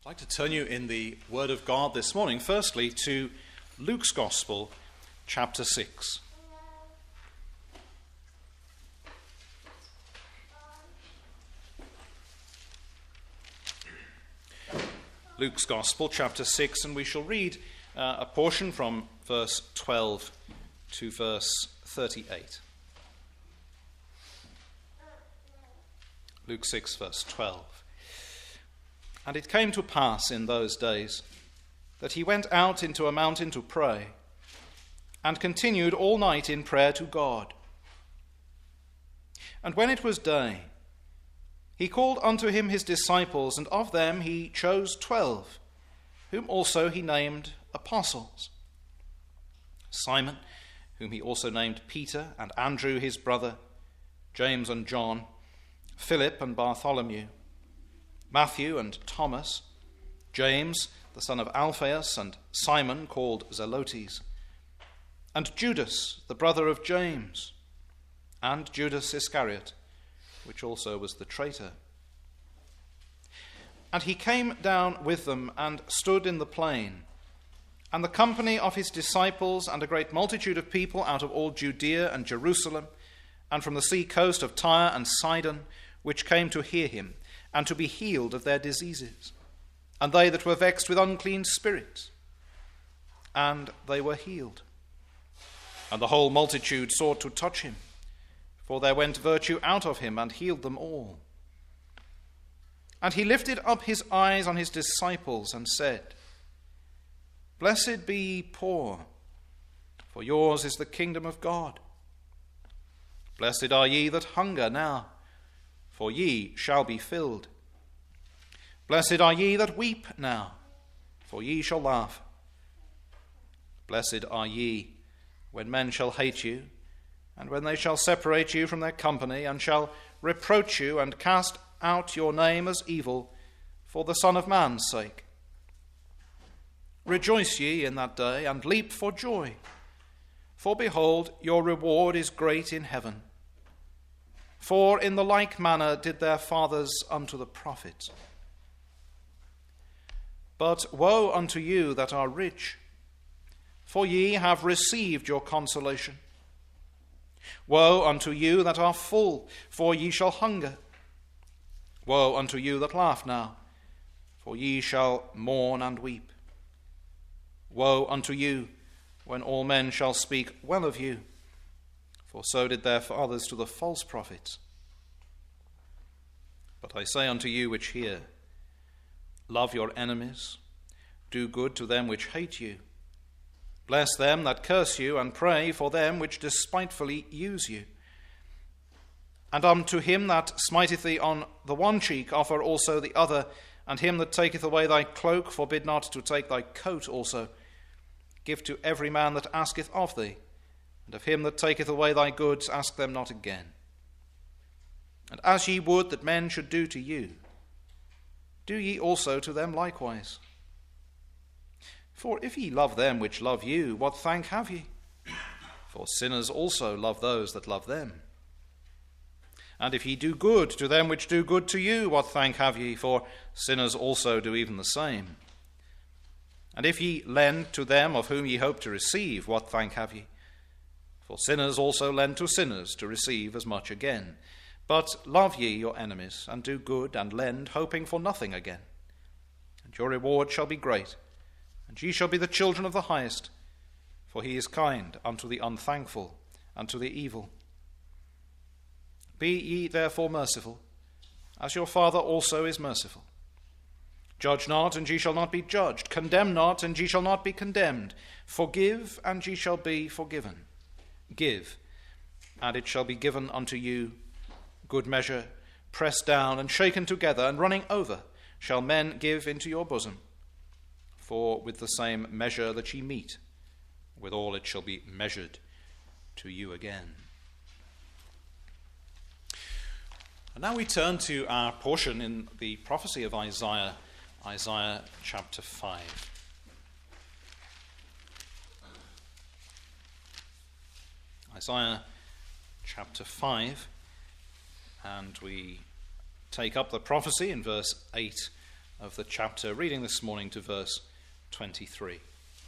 I'd like to turn you in the Word of God this morning, firstly, to Luke's Gospel, chapter 6. Luke's Gospel, chapter 6, and we shall read a portion from verse 12 to verse 38. Luke 6, verse 12. And it came to pass in those days that he went out into a mountain to pray, and continued all night in prayer to God. And when it was day, he called unto him his disciples, and of them he chose 12, whom also he named apostles: Simon, whom he also named Peter, and Andrew his brother, James and John, Philip and Bartholomew, Matthew and Thomas, James the son of Alphaeus, and Simon called Zelotes, and Judas the brother of James, and Judas Iscariot, which also was the traitor. And he came down with them and stood in the plain, and the company of his disciples and a great multitude of people out of all Judea and Jerusalem, and from the sea coast of Tyre and Sidon, which came to hear him, and to be healed of their diseases, and they that were vexed with unclean spirits, and they were healed. And the whole multitude sought to touch him, for there went virtue out of him, and healed them all. And he lifted up his eyes on his disciples, and said, Blessed be ye poor, for yours is the kingdom of God. Blessed are ye that hunger now, for ye shall be filled. Blessed are ye that weep now, for ye shall laugh. Blessed are ye when men shall hate you, and when they shall separate you from their company, and shall reproach you, and cast out your name as evil, for the Son of Man's sake. Rejoice ye in that day, and leap for joy, for behold, your reward is great in heaven. For in the like manner did their fathers unto the prophets. But woe unto you that are rich, for ye have received your consolation. Woe unto you that are full, for ye shall hunger. Woe unto you that laugh now, for ye shall mourn and weep. Woe unto you when all men shall speak well of you, for so did their fathers to the false prophets. But I say unto you which hear, love your enemies, do good to them which hate you, bless them that curse you, and pray for them which despitefully use you. And unto him that smiteth thee on the one cheek offer also the other, and him that taketh away thy cloak forbid not to take thy coat also. Give to every man that asketh of thee, and of him that taketh away thy goods ask them not again. And as ye would that men should do to you, do ye also to them likewise. For if ye love them which love you, what thank have ye? For sinners also love those that love them. And if ye do good to them which do good to you, what thank have ye? For sinners also do even the same. And if ye lend to them of whom ye hope to receive, what thank have ye? For sinners also lend to sinners to receive as much again. But love ye your enemies, and do good, and lend, hoping for nothing again. And your reward shall be great, and ye shall be the children of the highest, for he is kind unto the unthankful and to the evil. Be ye therefore merciful, as your Father also is merciful. Judge not, and ye shall not be judged. Condemn not, and ye shall not be condemned. Forgive, and ye shall be forgiven. Give, and it shall be given unto you. Good measure, pressed down and shaken together, and running over, shall men give into your bosom. For with the same measure that ye mete, withal it shall be measured to you again. And now we turn to our portion in the prophecy of Isaiah, Isaiah chapter 5. Isaiah chapter 5, and we take up the prophecy in verse 8 of the chapter, reading this morning to verse 23.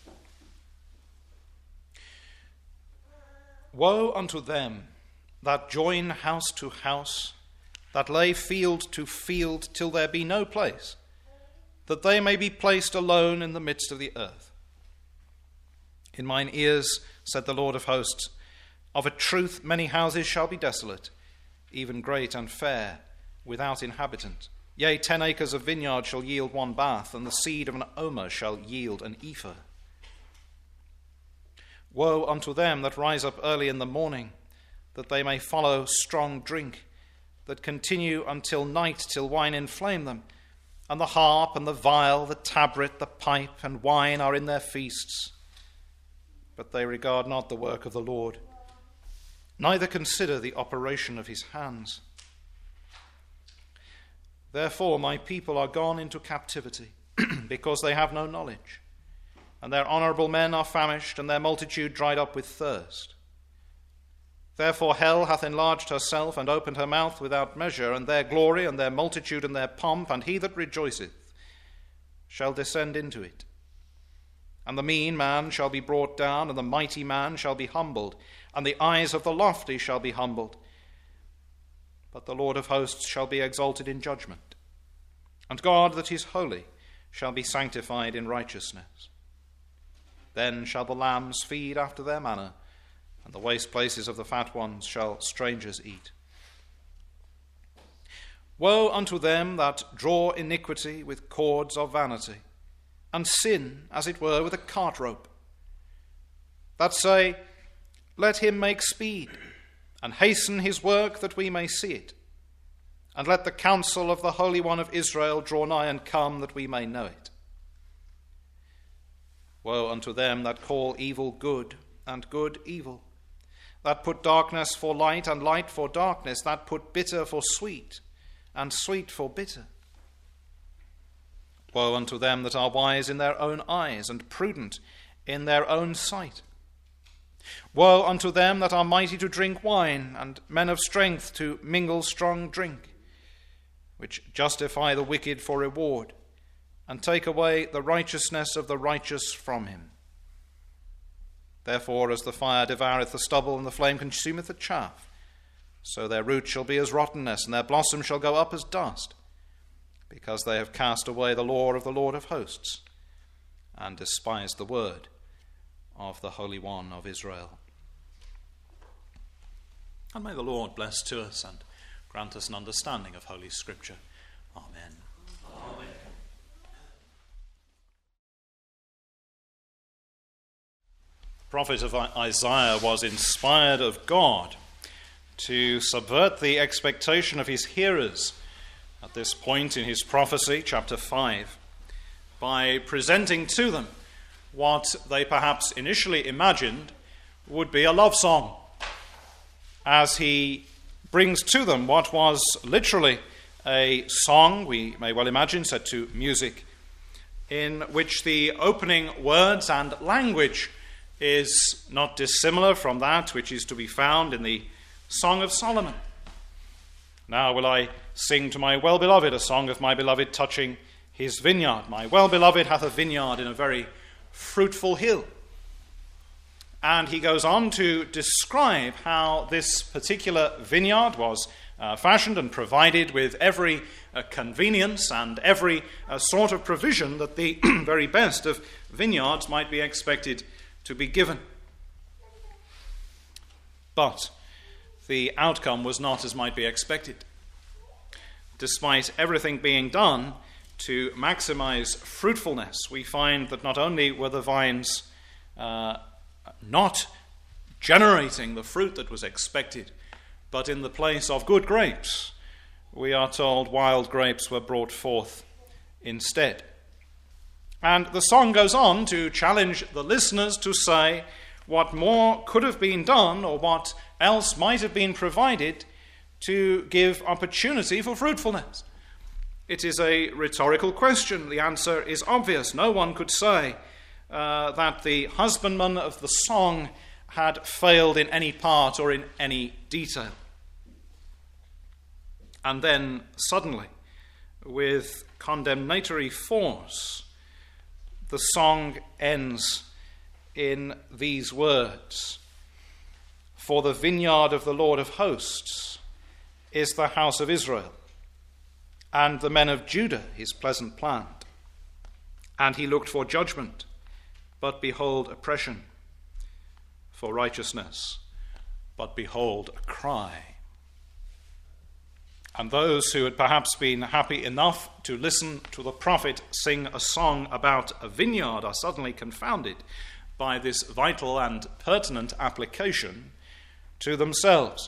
Woe unto them that join house to house, that lay field to field, till there be no place, that they may be placed alone in the midst of the earth. In mine ears, said the Lord of hosts, of a truth many houses shall be desolate, even great and fair, without inhabitant. Yea, 10 acres of vineyard shall yield 1 bath, and the seed of an omer shall yield an ephah. Woe unto them that rise up early in the morning, that they may follow strong drink, that continue until night, till wine inflame them, and the harp and the viol, the tabret, the pipe, and wine are in their feasts. But they regard not the work of the Lord, neither consider the operation of his hands. Therefore my people are gone into captivity, because they have no knowledge, and their honourable men are famished, and their multitude dried up with thirst. Therefore hell hath enlarged herself, and opened her mouth without measure, and their glory, and their multitude, and their pomp, and he that rejoiceth shall descend into it. And the mean man shall be brought down, and the mighty man shall be humbled, and the eyes of the lofty shall be humbled. But the Lord of hosts shall be exalted in judgment, and God that is holy shall be sanctified in righteousness. Then shall the lambs feed after their manner, and the waste places of the fat ones shall strangers eat. Woe unto them that draw iniquity with cords of vanity, and sin, as it were, with a cart rope, that say, let him make speed, and hasten his work, that we may see it. And let the counsel of the Holy One of Israel draw nigh and come, that we may know it. Woe unto them that call evil good, and good evil, that put darkness for light, and light for darkness, that put bitter for sweet, and sweet for bitter. Woe unto them that are wise in their own eyes, and prudent in their own sight. Woe unto them that are mighty to drink wine, and men of strength to mingle strong drink, which justify the wicked for reward, and take away the righteousness of the righteous from him. Therefore, as the fire devoureth the stubble, and the flame consumeth the chaff, so their root shall be as rottenness, and their blossom shall go up as dust, because they have cast away the law of the Lord of hosts, and despised the word of the Holy One of Israel. And may the Lord bless to us and grant us an understanding of Holy Scripture. Amen. Amen. The prophet of Isaiah was inspired of God to subvert the expectation of his hearers at this point in his prophecy, chapter 5, by presenting to them what they perhaps initially imagined would be a love song, as he brings to them what was literally a song, we may well imagine, set to music, in which the opening words and language is not dissimilar from that which is to be found in the Song of Solomon. Now will I sing to my well-beloved a song of my beloved touching his vineyard. My well-beloved hath a vineyard in a very fruitful hill. And he goes on to describe how this particular vineyard was fashioned and provided with every convenience and every sort of provision that the very best of vineyards might be expected to be given. But the outcome was not as might be expected. Despite everything being done to maximize fruitfulness, we find that not only were the vines not generating the fruit that was expected, but in the place of good grapes, we are told wild grapes were brought forth instead. And the song goes on to challenge the listeners to say what more could have been done, or what else might have been provided to give opportunity for fruitfulness. It is a rhetorical question. The answer is obvious. No one could say that the husbandman of the song had failed in any part or in any detail. And then suddenly, with condemnatory force, the song ends in these words: "For the vineyard of the Lord of hosts is the house of Israel, and the men of Judah his pleasant plant. And he looked for judgment, but behold oppression, for righteousness, but behold a cry." And those who had perhaps been happy enough to listen to the prophet sing a song about a vineyard are suddenly confounded by this vital and pertinent application to themselves.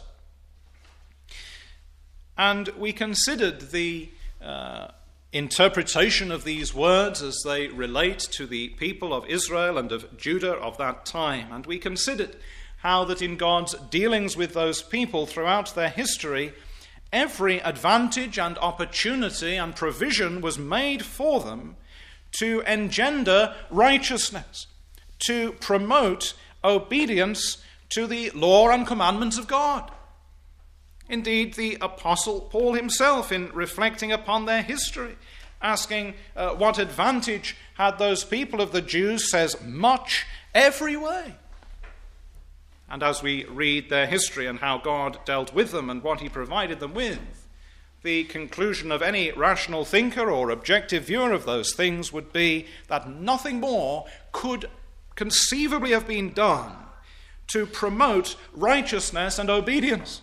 And we considered the interpretation of these words as they relate to the people of Israel and of Judah of that time. And we considered how that in God's dealings with those people throughout their history, every advantage and opportunity and provision was made for them to engender righteousness, to promote obedience to the law and commandments of God. Indeed, the Apostle Paul himself, in reflecting upon their history, asking what advantage had those people of the Jews, says, "Much every way." And as we read their history and how God dealt with them and what he provided them with, the conclusion of any rational thinker or objective viewer of those things would be that nothing more could conceivably have been done to promote righteousness and obedience.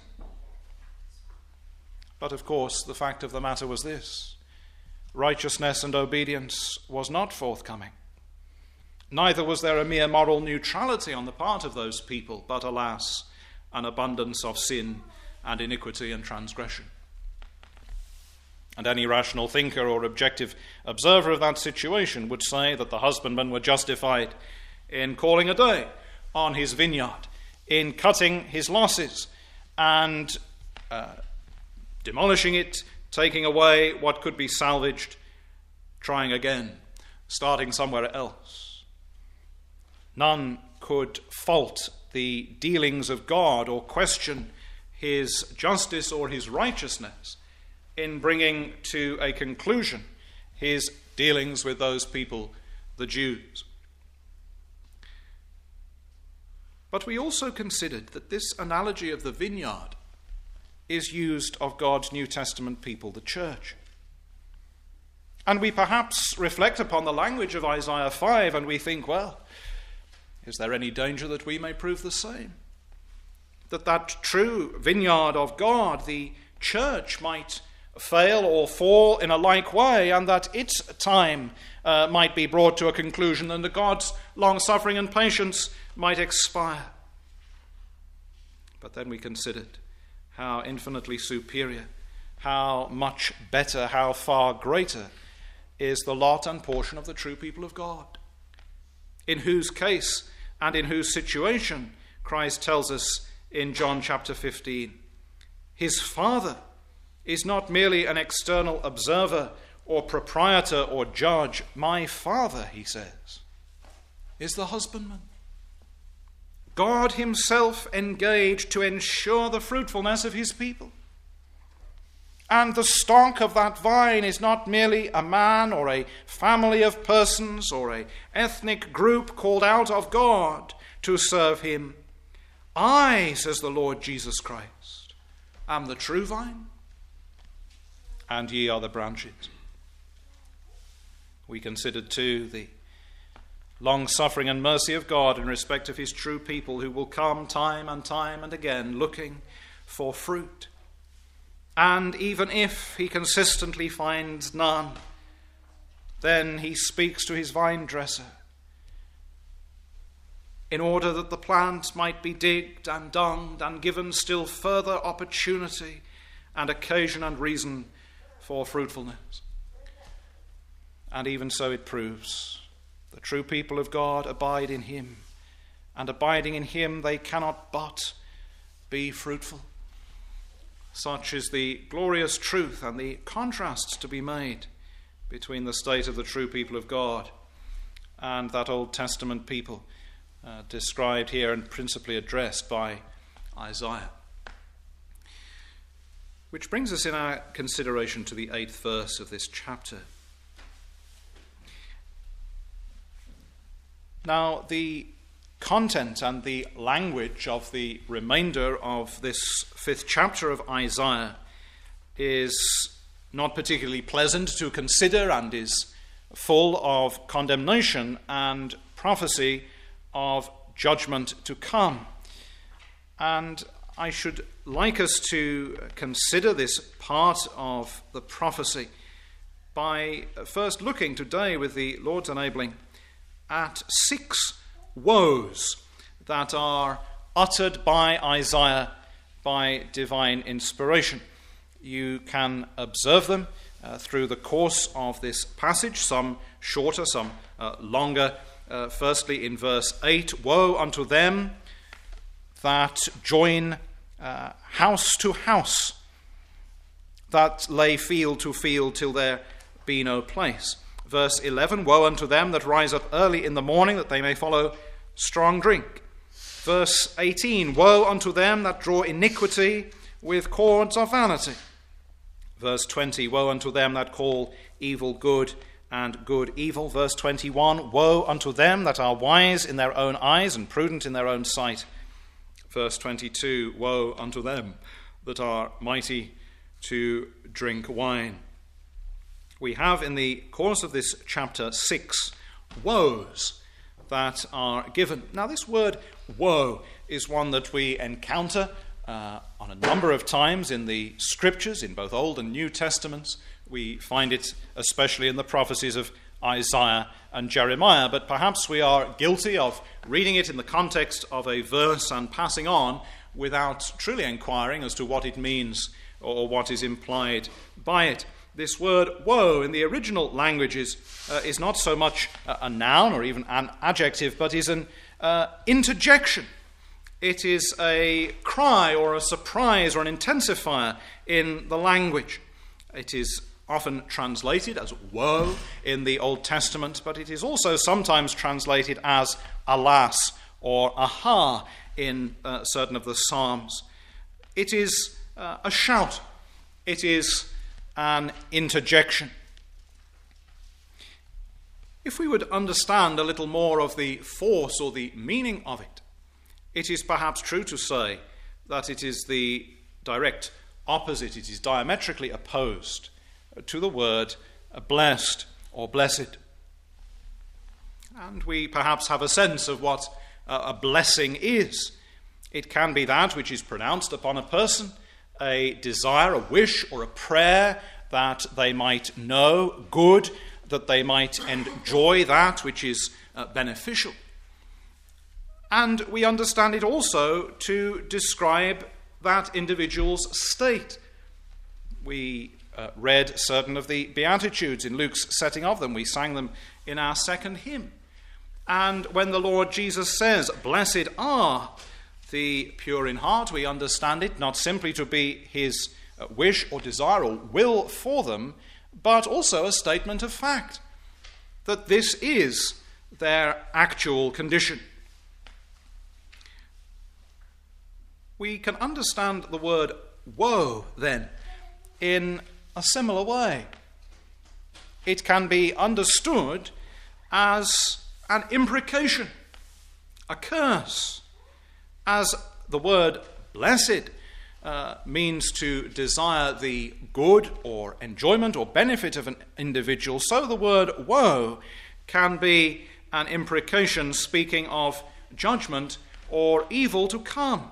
But of course, the fact of the matter was this: righteousness and obedience was not forthcoming. Neither was there a mere moral neutrality on the part of those people, but alas, an abundance of sin and iniquity and transgression. And any rational thinker or objective observer of that situation would say that the husbandmen were justified in calling a day on his vineyard, in cutting his losses and demolishing it, taking away what could be salvaged, trying again, starting somewhere else. None could fault the dealings of God or question his justice or his righteousness in bringing to a conclusion his dealings with those people, the Jews. But we also considered that this analogy of the vineyard is used of God's New Testament people, the church. And we perhaps reflect upon the language of Isaiah 5 and we think, well, is there any danger that we may prove the same? That true vineyard of God, the church, might fail or fall in a like way, and that its time might be brought to a conclusion, and that God's long-suffering and patience might expire. But then we considered how infinitely superior, how much better, how far greater is the lot and portion of the true people of God, in whose case and in whose situation Christ tells us in John chapter 15, his Father is not merely an external observer or proprietor or judge. My Father, he says, is the husbandman. God himself engaged to ensure the fruitfulness of his people. And the stock of that vine is not merely a man or a family of persons or an ethnic group called out of God to serve him. I, says the Lord Jesus Christ, am the true vine, and ye are the branches. We considered too the long-suffering and mercy of God in respect of his true people, who will come time and again looking for fruit. And even if he consistently finds none, then he speaks to his vine dresser in order that the plant might be digged and dunged and given still further opportunity and occasion and reason for fruitfulness. And even so it proves. The true people of God abide in him, and abiding in him they cannot but be fruitful. Such is the glorious truth and the contrasts to be made between the state of the true people of God and that Old Testament people described here and principally addressed by Isaiah. Which brings us in our consideration to the 8th verse of this chapter. Now, the content and the language of the remainder of this 5th chapter of Isaiah is not particularly pleasant to consider and is full of condemnation and prophecy of judgment to come. And I should like us to consider this part of the prophecy by first looking today, with the Lord's enabling, at 6 woes that are uttered by Isaiah by divine inspiration. You can observe them through the course of this passage, some shorter, some longer. Firstly, in verse 8, woe unto them that join house to house, that lay field to field till there be no place. Verse 11, woe unto them that rise up early in the morning, that they may follow strong drink. Verse 18, woe unto them that draw iniquity with cords of vanity. Verse 20, woe unto them that call evil good and good evil. Verse 21, woe unto them that are wise in their own eyes and prudent in their own sight. Verse 22, woe unto them that are mighty to drink wine. We have in the course of this chapter 6 woes that are given. Now, this word woe is one that we encounter on a number of times in the Scriptures, in both Old and New Testaments. We find it especially in the prophecies of Isaiah and Jeremiah, but perhaps we are guilty of reading it in the context of a verse and passing on without truly inquiring as to what it means or what is implied by it. This word woe in the original languages is not so much a noun or even an adjective, but is an interjection. It is a cry or a surprise or an intensifier in the language. It is often translated as woe in the Old Testament, but it is also sometimes translated as alas or aha in certain of the Psalms. It is a shout. It is an interjection. If we would understand a little more of the force or the meaning of it, it is perhaps true to say that it is the direct opposite, it is diametrically opposed to the word blessed or blessed. And we perhaps have a sense of what a blessing is. It can be that which is pronounced upon a person, a desire, a wish, or a prayer that they might know good, that they might enjoy that which is beneficial. And we understand it also to describe that individual's state. We read certain of the Beatitudes in Luke's setting of them. We sang them in our second hymn. And when the Lord Jesus says, blessed are the pure in heart, we understand it not simply to be his wish or desire or will for them, but also a statement of fact, that this is their actual condition. We can understand the word woe, then, in a similar way. It can be understood as an imprecation, a curse, as the word blessed means to desire the good or enjoyment or benefit of an individual, so the word woe can be an imprecation speaking of judgment or evil to come.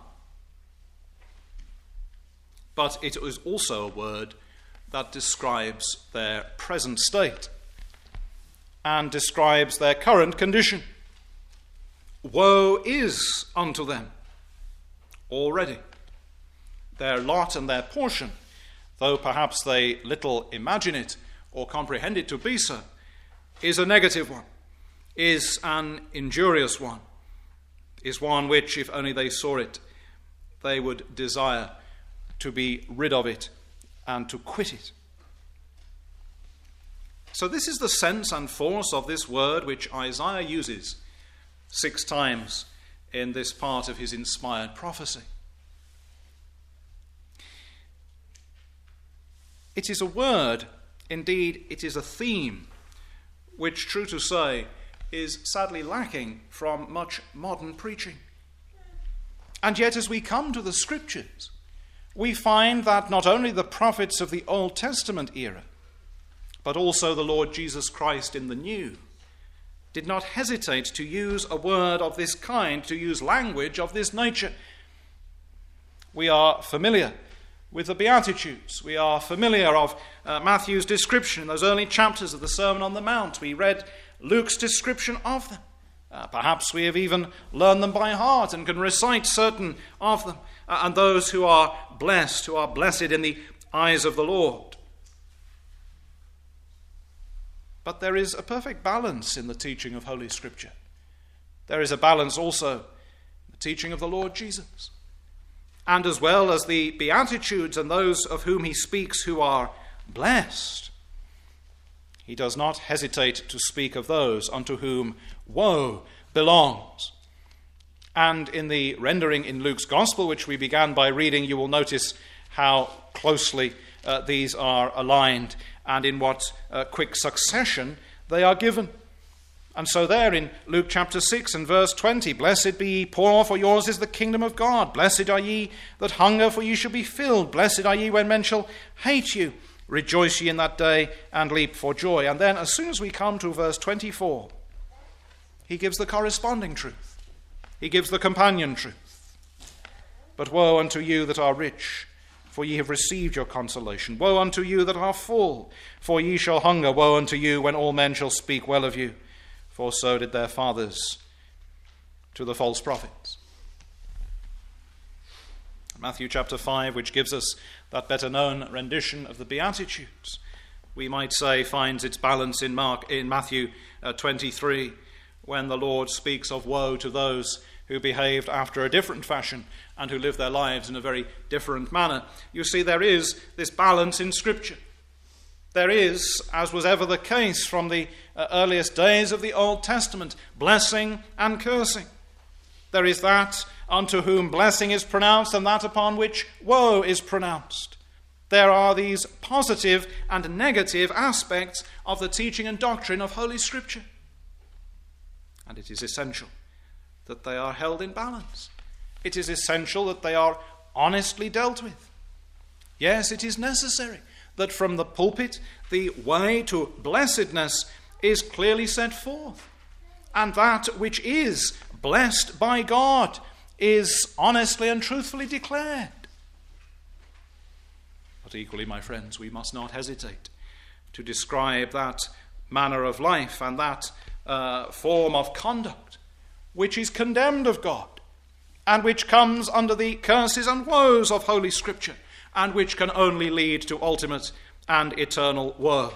But it is also a word that describes their present state and describes their current condition. Woe is unto them already. Their lot and their portion, though perhaps they little imagine it or comprehend it to be so, is a negative one, is an injurious one, is one which, if only they saw it, they would desire to be rid of it and to quit it. So this is the sense and force of this word which Isaiah uses 6 times in this part of his inspired prophecy. It is a word, indeed it is a theme, which, true to say, is sadly lacking from much modern preaching. And yet, as we come to the Scriptures, we find that not only the prophets of the Old Testament era, but also the Lord Jesus Christ in the New, did not hesitate to use a word of this kind, to use language of this nature. We are familiar with the Beatitudes. We are familiar of Matthew's description in those early chapters of the Sermon on the Mount. We read Luke's description of them. Perhaps we have even learned them by heart and can recite certain of them. And those who are blessed in the eyes of the Lord. But there is a perfect balance in the teaching of Holy Scripture. There is a balance also in the teaching of the Lord Jesus. And as well as the Beatitudes and those of whom he speaks who are blessed, he does not hesitate to speak of those unto whom woe belongs. And in the rendering in Luke's Gospel, which we began by reading, you will notice how closely these are aligned and in what quick succession they are given. And so there in Luke chapter 6 and verse 20, blessed be ye poor, for yours is the kingdom of God. Blessed are ye that hunger, for ye shall be filled. Blessed are ye when men shall hate you. Rejoice ye in that day and leap for joy. And then as soon as we come to verse 24, he gives the corresponding truth. He gives the companion truth. But woe unto you that are rich, for ye have received your consolation. Woe unto you that are full, for ye shall hunger. Woe unto you when all men shall speak well of you, for so did their fathers to the false prophets. Matthew chapter 5, which gives us that better known rendition of the Beatitudes, we might say finds its balance in Matthew 23, when the Lord speaks of woe to those who behaved after a different fashion and who lived their lives in a very different manner. You see, there is this balance in Scripture. There is, as was ever the case from the earliest days of the Old Testament, blessing and cursing. There is that unto whom blessing is pronounced and that upon which woe is pronounced. There are these positive and negative aspects of the teaching and doctrine of Holy Scripture. And it is essential that they are held in balance. It is essential that they are honestly dealt with. Yes, it is necessary that from the pulpit the way to blessedness is clearly set forth, and that which is blessed by God is honestly and truthfully declared. But equally, my friends, we must not hesitate to describe that manner of life and that form of conduct which is condemned of God and which comes under the curses and woes of Holy Scripture and which can only lead to ultimate and eternal woe.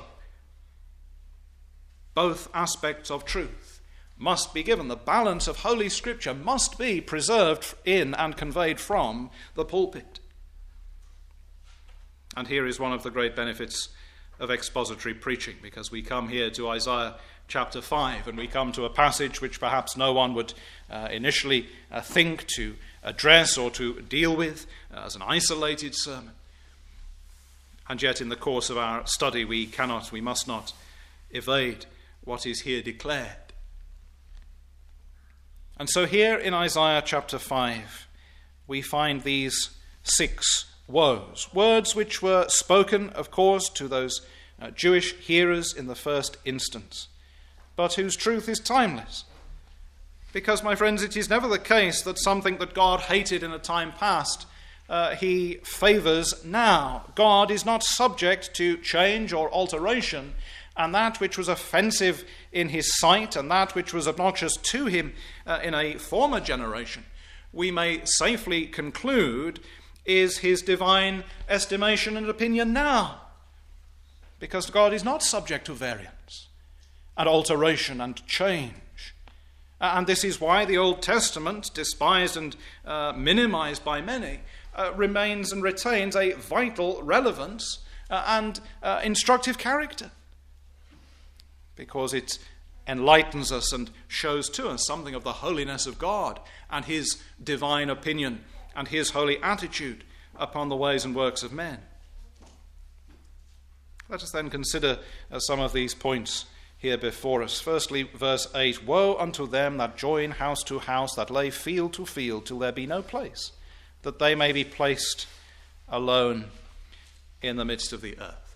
Both aspects of truth must be given. The balance of Holy Scripture must be preserved in and conveyed from the pulpit. And here is one of the great benefits of expository preaching, because we come here to Isaiah chapter 5 and we come to a passage which perhaps no one would initially think to address or to deal with as an isolated sermon. And yet in the course of our study we must not evade what is here declared. And so here in Isaiah chapter 5 we find these 6 woes, words which were spoken, of course, to those Jewish hearers in the first instance, but whose truth is timeless. Because, my friends, it is never the case that something that God hated in a time past he favors now. God is not subject to change or alteration, and that which was offensive in his sight and that which was obnoxious to him in a former generation, we may safely conclude is his divine estimation and opinion now. Because God is not subject to variance and alteration and change. And this is why the Old Testament, despised and minimized by many, remains and retains a vital relevance and instructive character. Because it enlightens us and shows to us something of the holiness of God and his divine opinion and his holy attitude upon the ways and works of men. Let us then consider some of these points here before us. Firstly, verse 8, "Woe unto them that join house to house, that lay field to field, till there be no place, that they may be placed alone in the midst of the earth."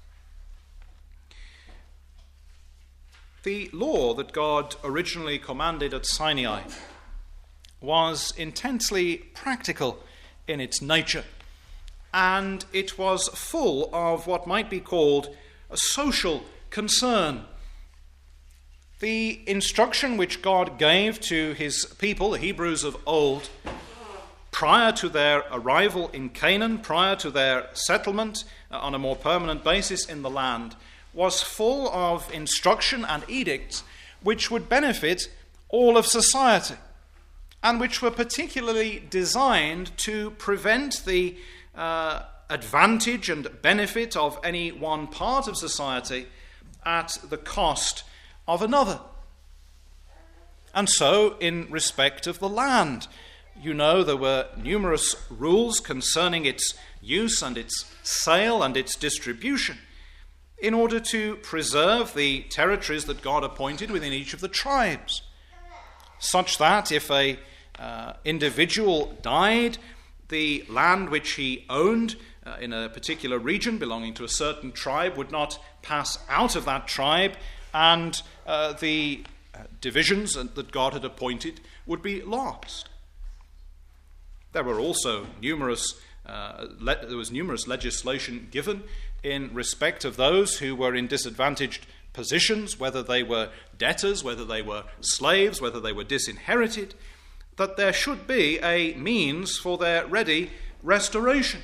The law that God originally commanded at Sinai was intensely practical in its nature, and it was full of what might be called a social concern. The instruction which God gave to his people, the Hebrews of old, prior to their arrival in Canaan, prior to their settlement on a more permanent basis in the land, was full of instruction and edicts which would benefit all of society, and which were particularly designed to prevent the advantage and benefit of any one part of society at the cost of another. And so, in respect of the land, you know, there were numerous rules concerning its use and its sale and its distribution, in order to preserve the territories that God appointed within each of the tribes, such that if a individual died, the land which he owned in a particular region belonging to a certain tribe would not pass out of that tribe, and the divisions that God had appointed would be lost. There were also numerous legislation given in respect of those who were in disadvantaged positions, whether they were debtors, whether they were slaves, whether they were disinherited, that there should be a means for their ready restoration.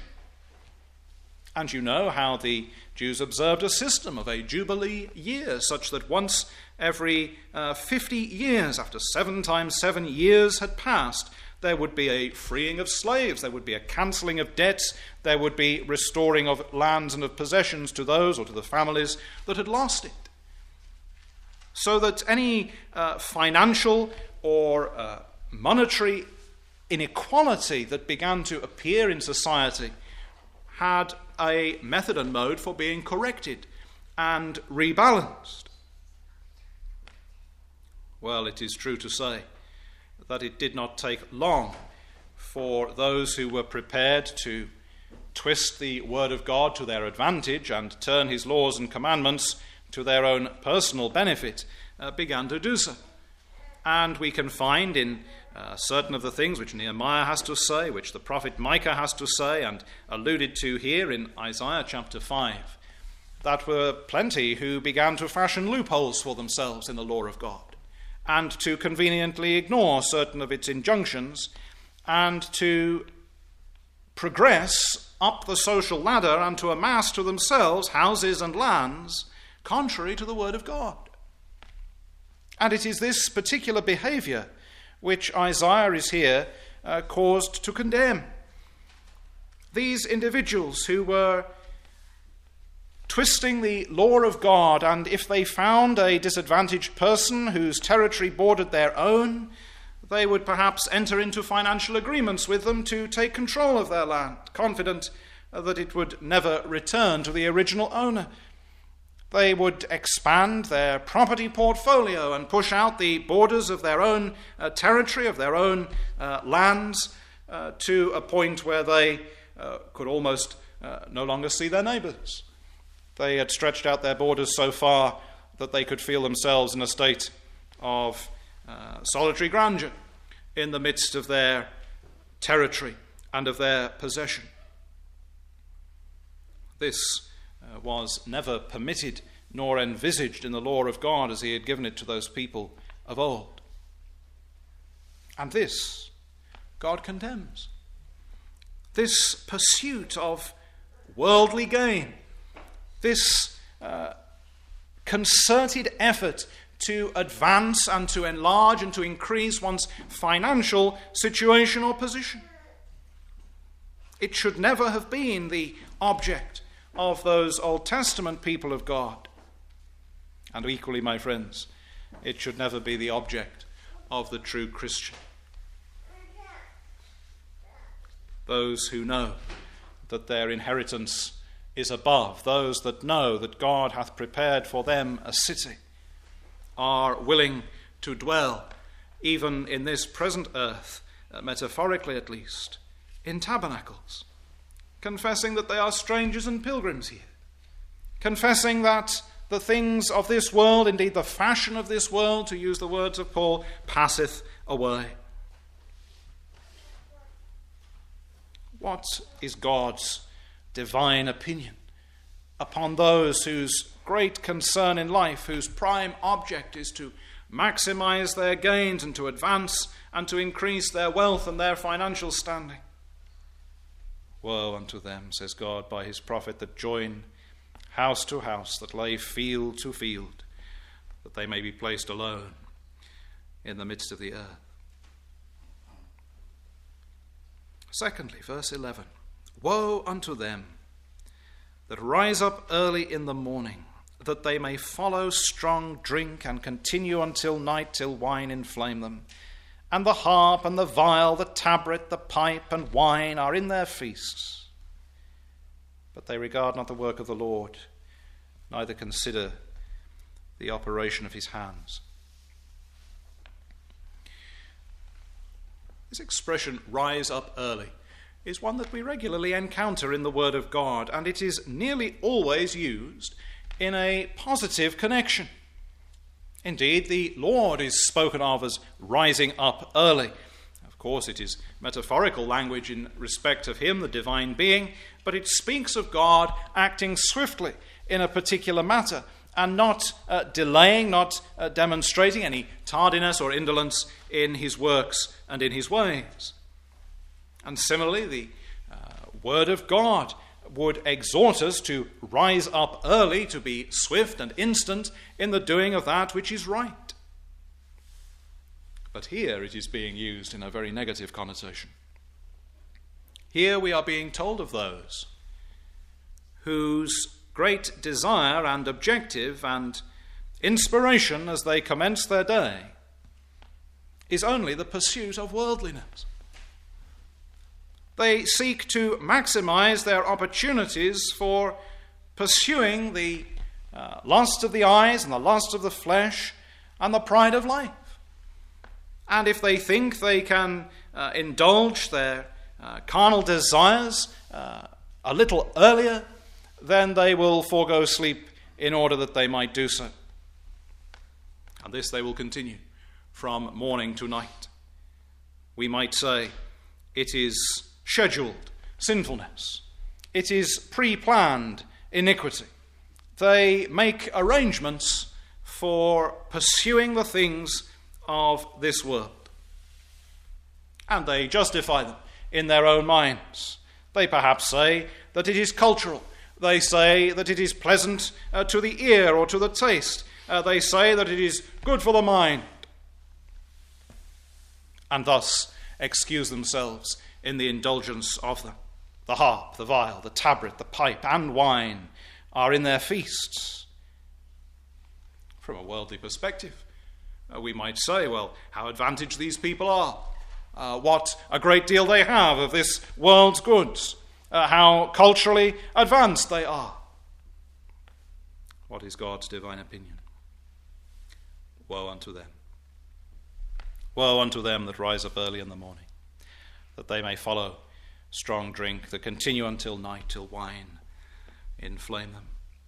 And you know how the Jews observed a system of a jubilee year, such that once every 50 years, after 7 times 7 years had passed, there would be a freeing of slaves, there would be a cancelling of debts, there would be restoring of lands and of possessions to those or to the families that had lost it. So that any financial or monetary inequality that began to appear in society had a method and mode for being corrected and rebalanced. Well, it is true to say that it did not take long for those who were prepared to twist the word of God to their advantage and turn his laws and commandments to their own personal benefit began to do so. And we can find in certain of the things which Nehemiah has to say, which the prophet Micah has to say, and alluded to here in Isaiah chapter 5, that were plenty who began to fashion loopholes for themselves in the law of God, and to conveniently ignore certain of its injunctions, and to progress up the social ladder and to amass to themselves houses and lands contrary to the word of God. And it is this particular behavior which Isaiah is here caused to condemn. These individuals who were twisting the law of God, and if they found a disadvantaged person whose territory bordered their own, they would perhaps enter into financial agreements with them to take control of their land, confident that it would never return to the original owner. They would expand their property portfolio and push out the borders of their own territory, of their own lands, to a point where they could almost no longer see their neighbours. They had stretched out their borders so far that they could feel themselves in a state of solitary grandeur in the midst of their territory and of their possession. This was never permitted nor envisaged in the law of God as he had given it to those people of old. And this God condemns. This pursuit of worldly gain, this concerted effort to advance and to enlarge and to increase one's financial situation or position. It should never have been the object of those Old Testament people of God. And equally, my friends, it should never be the object of the true Christian. Those who know that their inheritance is above, those that know that God hath prepared for them a city, are willing to dwell, even in this present earth, metaphorically at least, in tabernacles, confessing that they are strangers and pilgrims here, confessing that the things of this world, indeed the fashion of this world, to use the words of Paul, passeth away. What is God's divine opinion upon those whose great concern in life, whose prime object is to maximize their gains and to advance and to increase their wealth and their financial standing? Woe unto them, says God by his prophet, that join house to house, that lay field to field, that they may be placed alone in the midst of the earth. Secondly, verse 11, woe unto them that rise up early in the morning, that they may follow strong drink and continue until night, till wine inflame them. And the harp and the viol, the tabret, the pipe and wine are in their feasts. But they regard not the work of the Lord, neither consider the operation of his hands. This expression, rise up early, is one that we regularly encounter in the Word of God, and it is nearly always used in a positive connection. Indeed, the Lord is spoken of as rising up early. Of course, it is metaphorical language in respect of him, the divine being, but it speaks of God acting swiftly in a particular matter and not delaying, not demonstrating any tardiness or indolence in his works and in his ways. And similarly, the Word of God would exhort us to rise up early, to be swift and instant in the doing of that which is right. But here it is being used in a very negative connotation. Here we are being told of those whose great desire and objective and inspiration as they commence their day is only the pursuit of worldliness. They seek to maximize their opportunities for pursuing the lust of the eyes and the lust of the flesh and the pride of life. And if they think they can indulge their carnal desires a little earlier, then they will forego sleep in order that they might do so. And this they will continue from morning to night. We might say it is scheduled sinfulness. It is pre-planned iniquity. They make arrangements for pursuing the things of this world. And they justify them in their own minds. They perhaps say that it is cultural. They say that it is pleasant to the ear or to the taste. They say that it is good for the mind. And thus excuse themselves in the indulgence of them. The harp, the viol, the tabret, the pipe, and wine are in their feasts. From a worldly perspective, we might say, well, how advantaged these people are. What a great deal they have of this world's goods. How culturally advanced they are. What is God's divine opinion? Woe unto them. Woe unto them that rise up early in the morning, that they may follow strong drink, that continue until night, till wine inflame them.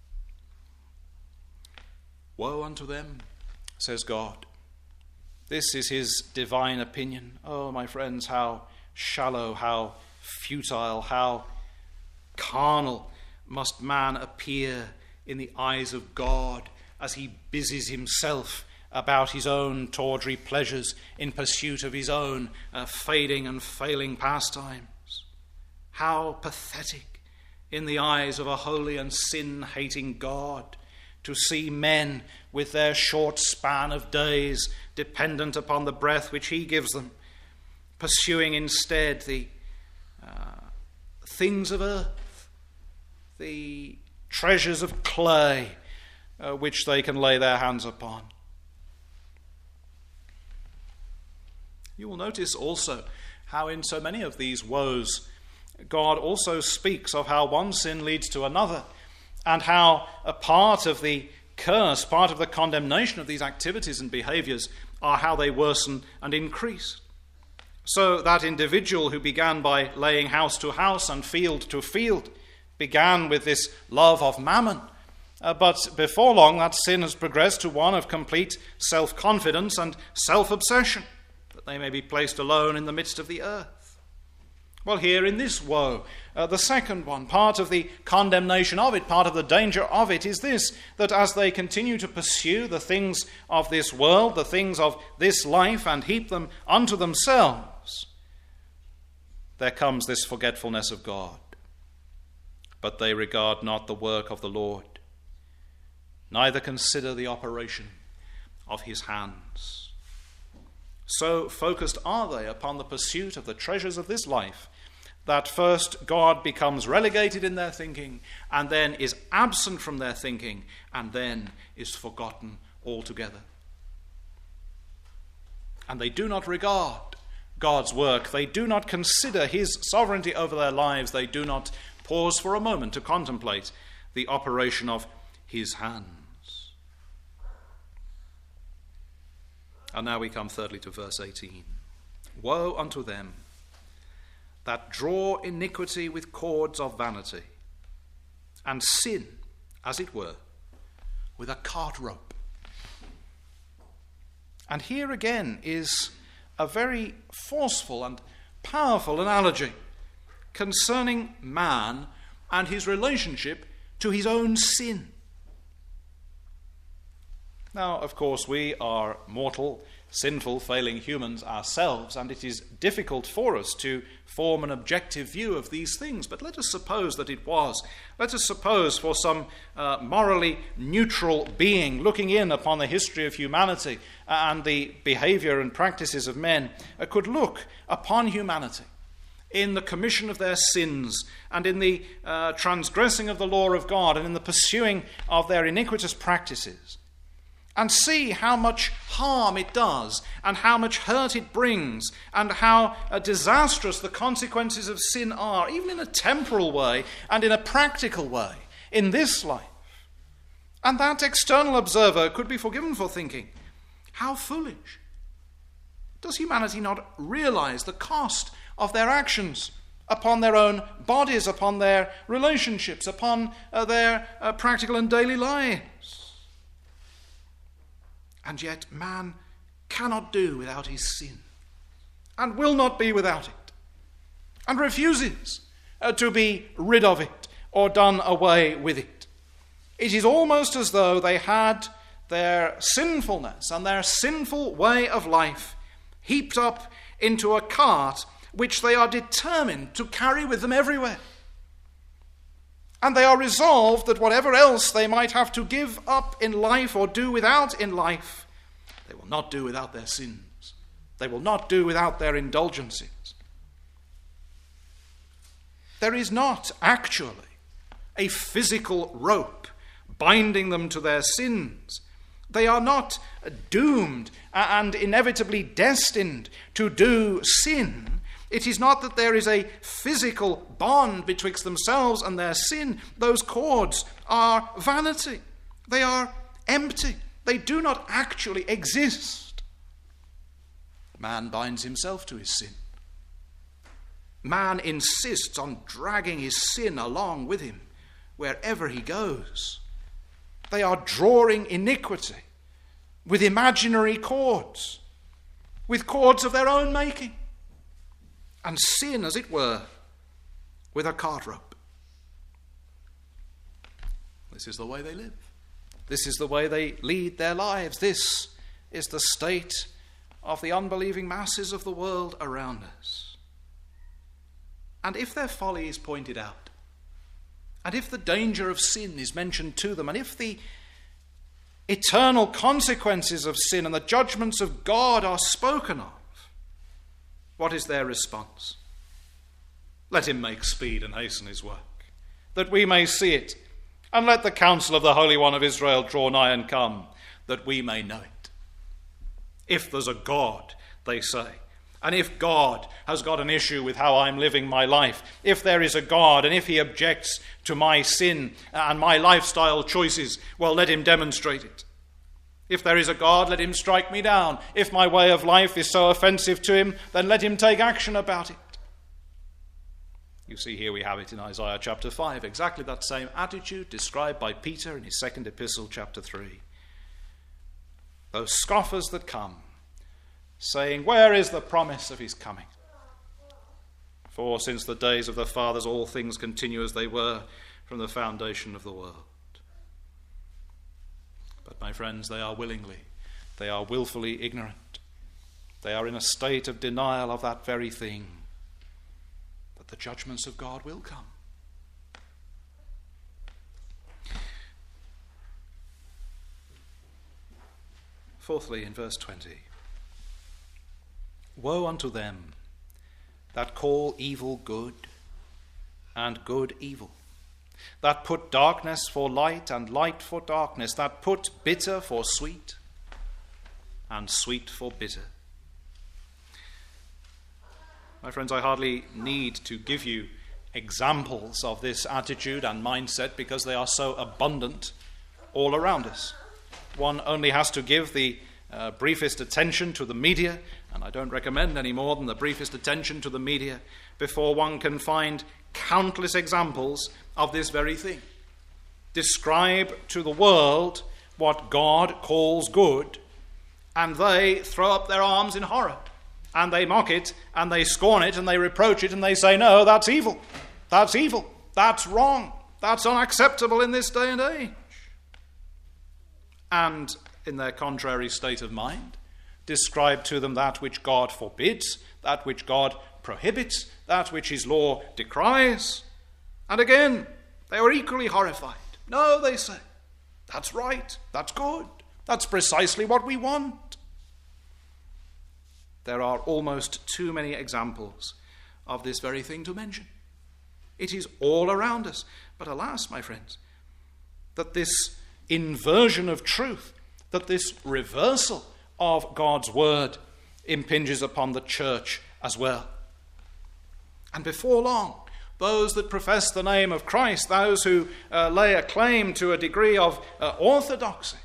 Woe unto them, says God. This is his divine opinion. Oh, my friends, how shallow, how futile, how carnal must man appear in the eyes of God as he busies himself about his own tawdry pleasures in pursuit of his own fading and failing pastimes. How pathetic in the eyes of a holy and sin-hating God to see men with their short span of days dependent upon the breath which he gives them, pursuing instead the things of earth, the treasures of clay which they can lay their hands upon. You will notice also how in so many of these woes, God also speaks of how one sin leads to another, and how a part of the curse, part of the condemnation of these activities and behaviors are how they worsen and increase. So that individual who began by laying house to house and field to field began with this love of mammon. But before long, that sin has progressed to one of complete self-confidence and self-obsession, that they may be placed alone in the midst of the earth. Well, here in this woe, the second one, part of the condemnation of it, part of the danger of it is this, that as they continue to pursue the things of this world, the things of this life, and heap them unto themselves, there comes this forgetfulness of God. But they regard not the work of the Lord, neither consider the operation of his hands. So focused are they upon the pursuit of the treasures of this life, that first God becomes relegated in their thinking, and then is absent from their thinking, and then is forgotten altogether. And they do not regard God's work. They do not consider his sovereignty over their lives. They do not pause for a moment to contemplate the operation of his hands. And now we come thirdly to verse 18. Woe unto them that draw iniquity with cords of vanity, and sin, as it were, with a cart rope. And here again is a very forceful and powerful analogy concerning man and his relationship to his own sin. Now, of course, we are mortal, sinful, failing humans ourselves, and it is difficult for us to form an objective view of these things. But let us suppose that it was. Let us suppose for some morally neutral being looking in upon the history of humanity and the behavior and practices of men could look upon humanity in the commission of their sins and in the transgressing of the law of God and in the pursuing of their iniquitous practices, and see how much harm it does, and how much hurt it brings, and how disastrous the consequences of sin are, even in a temporal way and in a practical way, in this life. And that external observer could be forgiven for thinking, how foolish. Does humanity not realize the cost of their actions upon their own bodies, upon their relationships, upon their practical and daily lives? And yet man cannot do without his sin, and will not be without it, and refuses to be rid of it or done away with it. It is almost as though they had their sinfulness and their sinful way of life heaped up into a cart which they are determined to carry with them everywhere. And they are resolved that whatever else they might have to give up in life or do without in life, they will not do without their sins. They will not do without their indulgences. There is not actually a physical rope binding them to their sins. They are not doomed and inevitably destined to do sin. It is not that there is a physical bond betwixt themselves and their sin. Those cords are vanity. They are empty. They do not actually exist. Man binds himself to his sin. Man insists on dragging his sin along with him wherever he goes. They are drawing iniquity with imaginary cords, with cords of their own making, and sin, as it were, with a cart rope. This is the way they live. This is the way they lead their lives. This is the state of the unbelieving masses of the world around us. And if their folly is pointed out, and if the danger of sin is mentioned to them, and if the eternal consequences of sin and the judgments of God are spoken of, what is their response? Let him make speed and hasten his work, that we may see it, and let the counsel of the Holy One of Israel draw nigh and come, that we may know it. If there's a God, they say, And if God has got an issue with how I'm living my life, if there is a God and if he objects to my sin and my lifestyle choices, well, let him demonstrate it. If there is a God, let him strike me down. If my way of life is so offensive to him, then let him take action about it. You see, here we have it in Isaiah chapter 5, exactly that same attitude described by Peter in his second epistle, chapter 3. Those scoffers that come, saying, where is the promise of his coming? For since the days of the fathers all things continue as they were from the foundation of the world. But my friends, they are willfully ignorant. They are in a state of denial of that very thing, that the judgments of God will come. Fourthly, in verse 20, woe unto them that call evil good and good evil, that put darkness for light and light for darkness, that put bitter for sweet and sweet for bitter. My friends, I hardly need to give you examples of this attitude and mindset because they are so abundant all around us. One only has to give the briefest attention to the media, and I don't recommend any more than the briefest attention to the media, before one can find countless examples of this very thing. Describe to the world what God calls good, and they throw up their arms in horror, and they mock it, and they scorn it, and they reproach it, and they say, no, that's evil, that's wrong, that's unacceptable in this day and age. And in their contrary state of mind, describe to them that which God forbids, that which God prohibits, that which his law decries. And again, they are equally horrified. No, they say, that's right, that's good, that's precisely what we want. There are almost too many examples of this very thing to mention. It is all around us. But alas, my friends, that this inversion of truth, that this reversal of God's word impinges upon the church as well. And before long, those that profess the name of Christ, those who lay a claim to a degree of orthodoxy,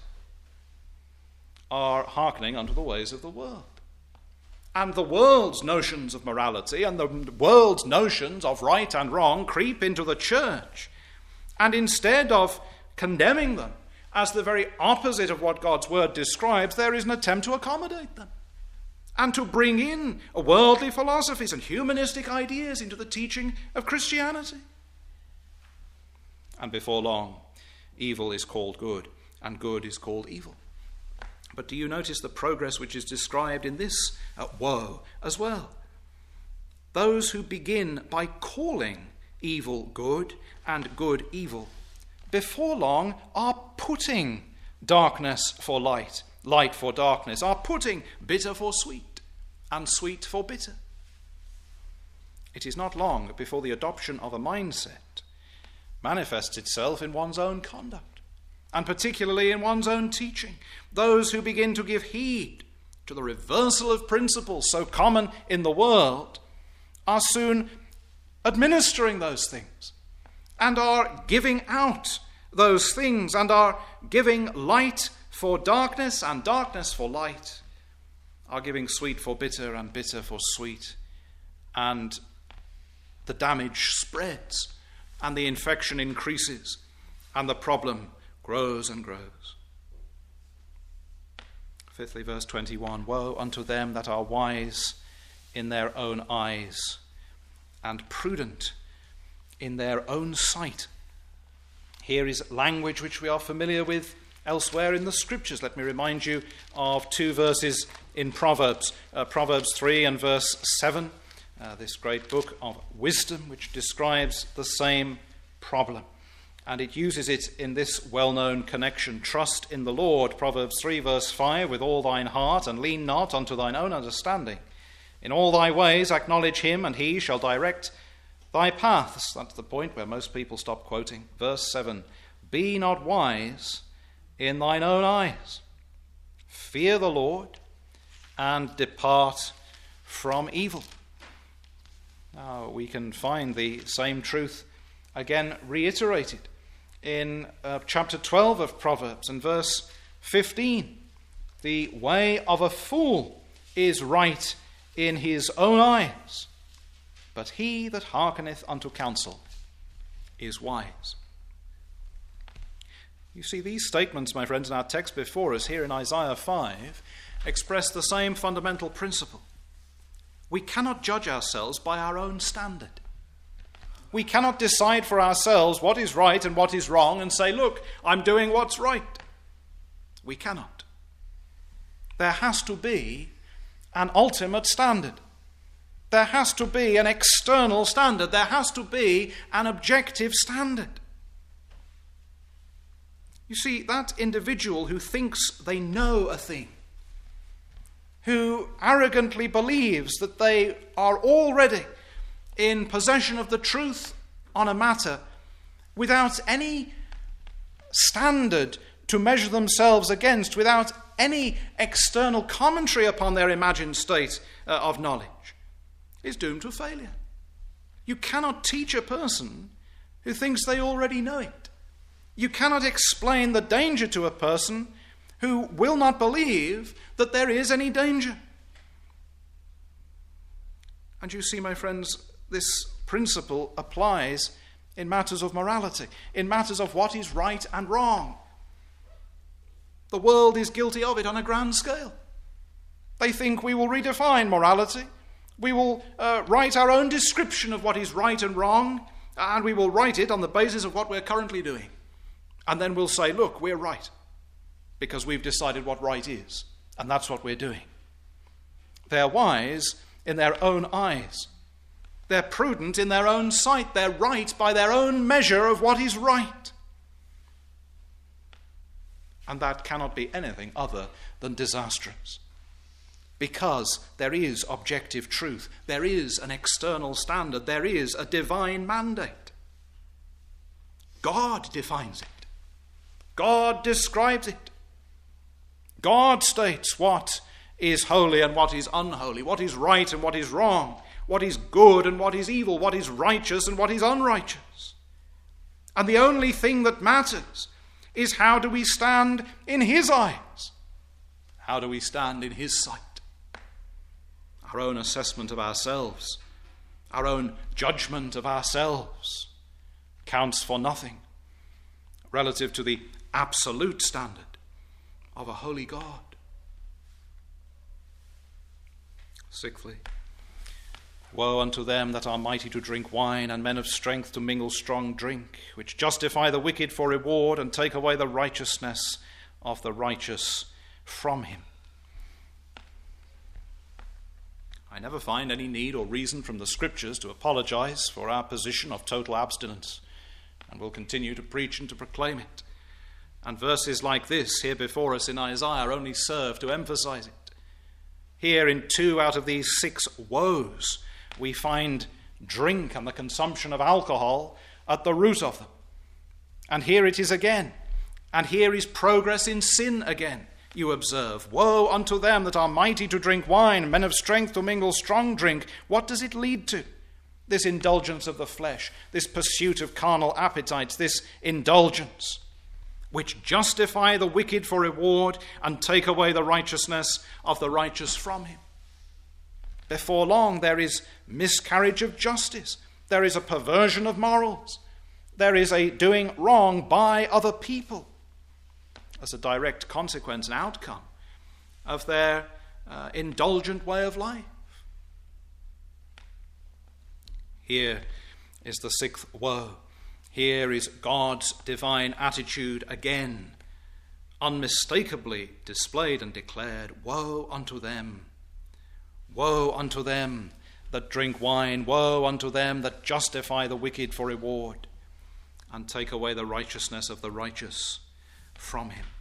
are hearkening unto the ways of the world. And the world's notions of morality and the world's notions of right and wrong creep into the church. And instead of condemning them as the very opposite of what God's word describes, there is an attempt to accommodate them and to bring in worldly philosophies and humanistic ideas into the teaching of Christianity. And before long, evil is called good and good is called evil. But do you notice the progress which is described in this woe as well? Those who begin by calling evil good and good evil, before long are putting darkness for light, light for darkness, are putting bitter for sweet and sweet for bitter. It is not long before the adoption of a mindset manifests itself in one's own conduct, and particularly in one's own teaching. Those who begin to give heed to the reversal of principles so common in the world are soon administering those things and are giving out those things and are giving light for darkness and darkness for light, are giving sweet for bitter and bitter for sweet, and the damage spreads and the infection increases and the problem grows and grows. Fifthly, verse 21, woe unto them that are wise in their own eyes and prudent in their own sight. Here is language which we are familiar with elsewhere in the scriptures. Let me remind you of two verses in Proverbs. Proverbs 3 and verse 7, this great book of wisdom which describes the same problem. And it uses it in this well-known connection. Trust in the Lord, Proverbs 3 verse 5, with all thine heart, and lean not unto thine own understanding. In all thy ways acknowledge him, and he shall direct thy paths. That's the point where most people stop quoting. Verse 7, be not wise in thine own eyes. Fear the Lord and depart from evil. Now, we can find the same truth again reiterated in chapter 12 of Proverbs and verse 15. The way of a fool is right in his own eyes, but he that hearkeneth unto counsel is wise. You see, these statements, my friends, in our text before us here in Isaiah 5 express the same fundamental principle. We cannot judge ourselves by our own standard. We cannot decide for ourselves what is right and what is wrong and say, look, I'm doing what's right. We cannot. There has to be an ultimate standard. There has to be an external standard. There has to be an objective standard. You see, that individual who thinks they know a thing, who arrogantly believes that they are already in possession of the truth on a matter without any standard to measure themselves against, without any external commentary upon their imagined state of knowledge, is doomed to failure. You cannot teach a person who thinks they already know it. You cannot explain the danger to a person who will not believe that there is any danger. And you see, my friends, this principle applies in matters of morality, in matters of what is right and wrong. The world is guilty of it on a grand scale. They think we will redefine morality. We will write our own description of what is right and wrong, and we will write it on the basis of what we're currently doing. And then we'll say, look, we're right, because we've decided what right is, and that's what we're doing. They're wise in their own eyes. They're prudent in their own sight. They're right by their own measure of what is right. And that cannot be anything other than disastrous. Because there is objective truth. There is an external standard. There is a divine mandate. God defines it. God describes it. God states what is holy and what is unholy, what is right and what is wrong, what is good and what is evil, what is righteous and what is unrighteous. And the only thing that matters is how do we stand in his eyes? How do we stand in his sight? Our own assessment of ourselves, our own judgment of ourselves counts for nothing relative to the absolute standard of a holy God. Sixthly, woe unto them that are mighty to drink wine, and men of strength to mingle strong drink, which justify the wicked for reward, and take away the righteousness of the righteous from him. I never find any need or reason from the Scriptures to apologize for our position of total abstinence, and will continue to preach and to proclaim it. And verses like this here before us in Isaiah only serve to emphasize it. Here in 2 out of these 6 woes, we find drink and the consumption of alcohol at the root of them. And here it is again. And here is progress in sin again, you observe. Woe unto them that are mighty to drink wine, men of strength to mingle strong drink. What does it lead to? This indulgence of the flesh, this pursuit of carnal appetites, this indulgence, which justify the wicked for reward and take away the righteousness of the righteous from him. Before long, there is miscarriage of justice. There is a perversion of morals. There is a doing wrong by other people as a direct consequence and outcome of their indulgent way of life. Here is the 6th woe. Here is God's divine attitude again, unmistakably displayed and declared. Woe unto them that drink wine, woe unto them that justify the wicked for reward, and take away the righteousness of the righteous from him.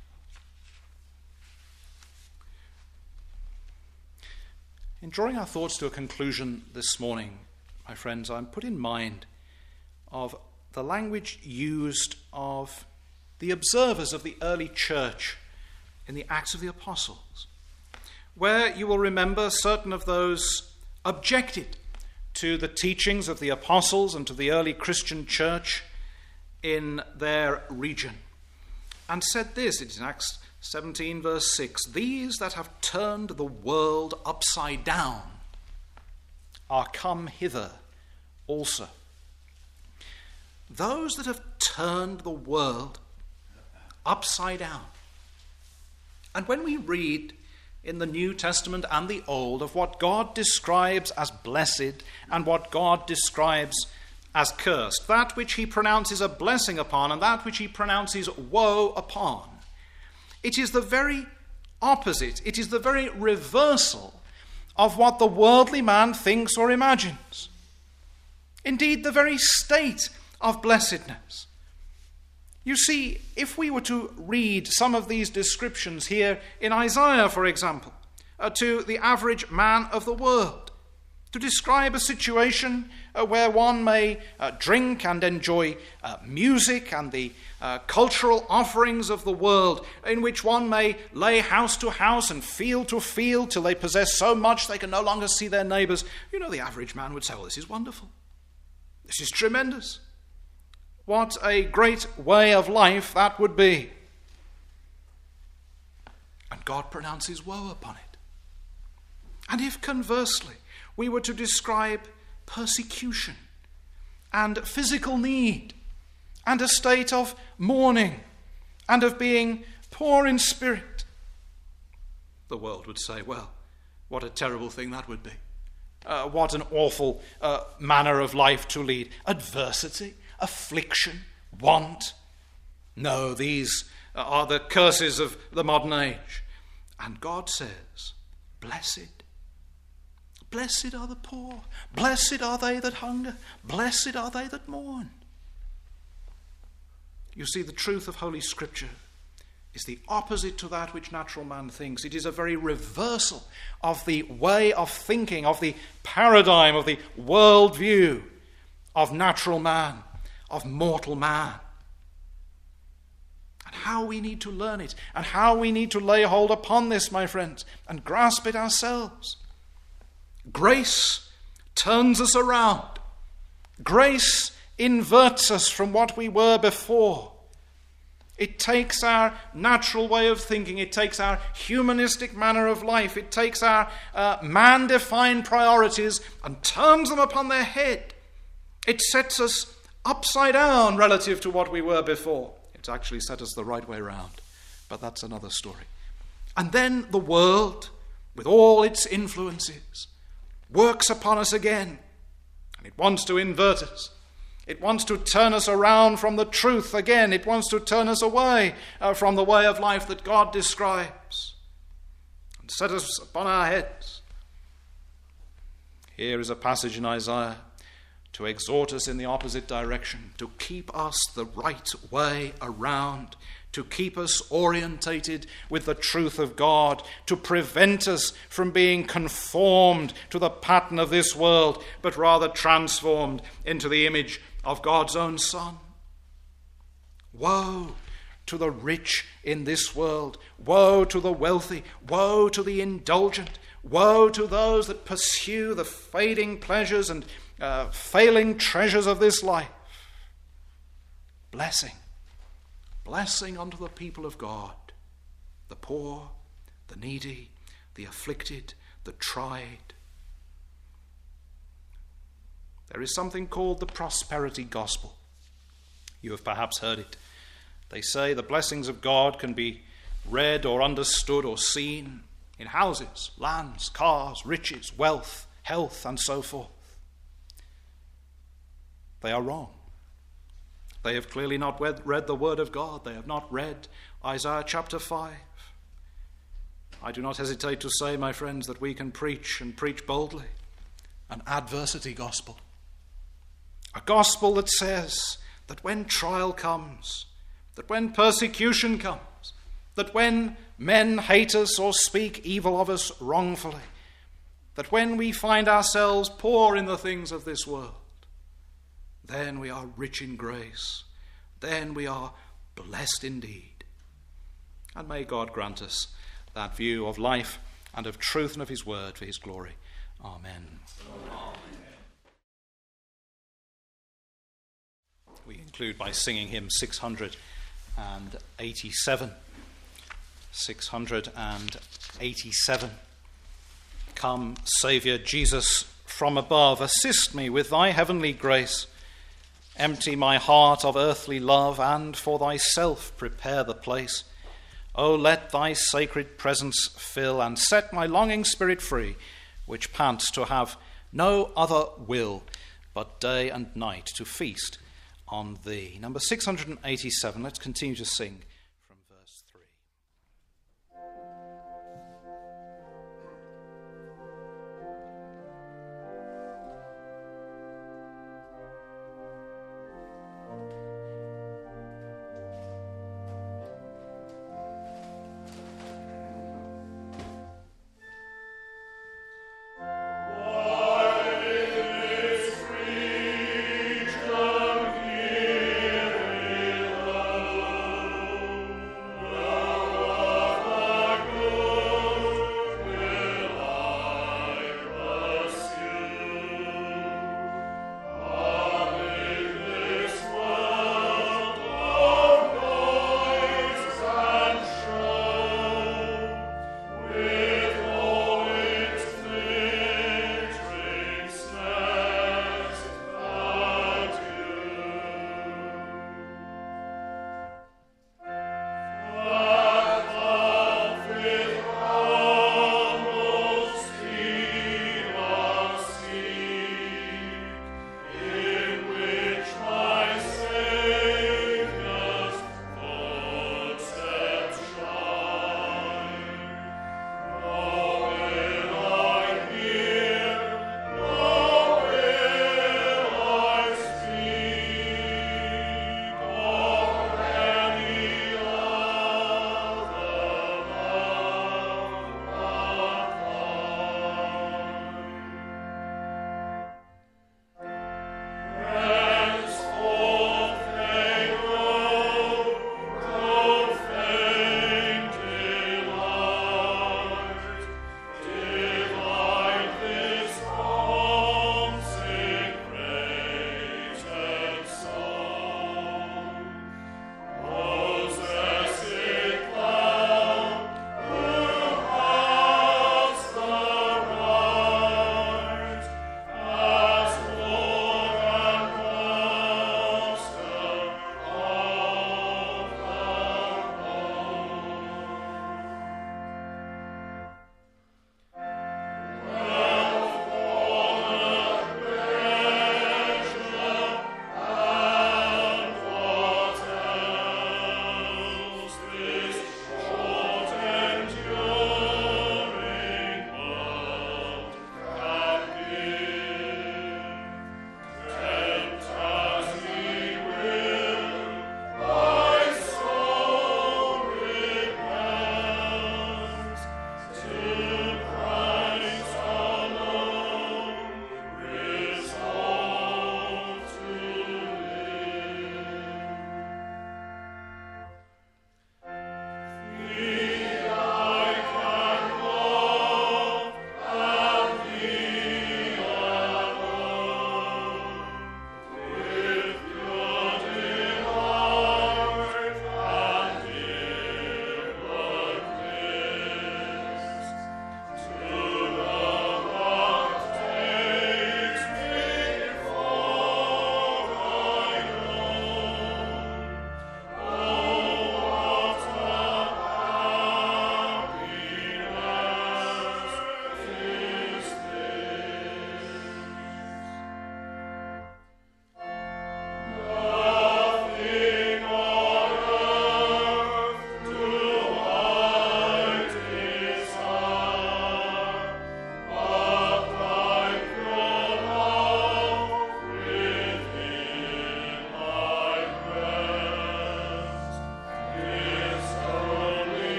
In drawing our thoughts to a conclusion this morning, my friends, I'm put in mind of the language used of the observers of the early church in the Acts of the Apostles, where you will remember certain of those objected to the teachings of the apostles and to the early Christian church in their region, and said this, it's in Acts 17 verse 6, "These that have turned the world upside down are come hither also." Those that have turned the world upside down. And when we read in the New Testament and the Old of what God describes as blessed and what God describes as cursed, that which he pronounces a blessing upon and that which he pronounces woe upon, it is the very opposite, it is the very reversal of what the worldly man thinks or imagines. Indeed, the very state of blessedness. You see, if we were to read some of these descriptions here in Isaiah, for example, to the average man of the world, to describe a situation where one may drink and enjoy music and the cultural offerings of the world, in which one may lay house to house and field to field till they possess so much they can no longer see their neighbours, the average man would say, "Well, this is wonderful. This is tremendous. What a great way of life that would be." And God pronounces woe upon it. And if conversely we were to describe persecution and physical need and a state of mourning and of being poor in spirit, the world would say, "Well, what a terrible thing that would be. What an awful manner of life to lead. Adversity, affliction, want. No, these are the curses of the modern age." And God says, "Blessed. Blessed are the poor. Blessed are they that hunger. Blessed are they that mourn." You see, the truth of Holy Scripture is the opposite to that which natural man thinks. It is a very reversal of the way of thinking, of the paradigm, of the worldview of natural man, of mortal man. And how we need to learn it, and how we need to lay hold upon this, my friends, and grasp it ourselves. Grace turns us around. Grace inverts us from what we were before. It takes our natural way of thinking, it takes our humanistic manner of life, it takes our man-defined priorities and turns them upon their head. It sets us upside down relative to what we were before. It's actually set us the right way round, but that's another story. And then the world, with all its influences, works upon us again, and it wants to invert us. It wants to turn us around from the truth again. It wants to turn us away from the way of life that God describes and set us upon our heads. Here is a passage in Isaiah to exhort us in the opposite direction, to keep us the right way around, to keep us orientated with the truth of God, to prevent us from being conformed to the pattern of this world, but rather transformed into the image of God's own Son. Woe to the rich in this world, woe to the wealthy, woe to the indulgent, woe to those that pursue the fading pleasures and failing treasures of this life. Blessing unto the people of God, the poor, the needy, the afflicted, the tried. There is something called the prosperity gospel. You have perhaps heard it. They say the blessings of God can be read or understood or seen in houses, lands, cars, riches, wealth, health, and so forth. They are wrong. They have clearly not read the Word of God. They have not read Isaiah chapter 5. I do not hesitate to say, my friends, that we can preach and preach boldly an adversity gospel. A gospel that says that when trial comes, that when persecution comes, that when men hate us or speak evil of us wrongfully, that when we find ourselves poor in the things of this world, then we are rich in grace. Then we are blessed indeed. And may God grant us that view of life and of truth and of his word for his glory Amen. We conclude by singing hymn 687. 687. Come, Saviour Jesus, from above, assist me with thy heavenly grace. Empty my heart of earthly love, and for thyself prepare the place. O let thy sacred presence fill, and set my longing spirit free, which pants to have no other will, but day and night to feast on thee. Number 687, let's continue to sing from verse 3.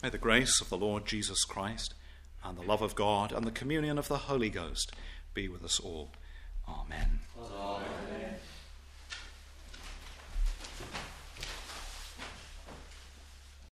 May the grace of the Lord Jesus Christ and the love of God and the communion of the Holy Ghost be with us all. Amen.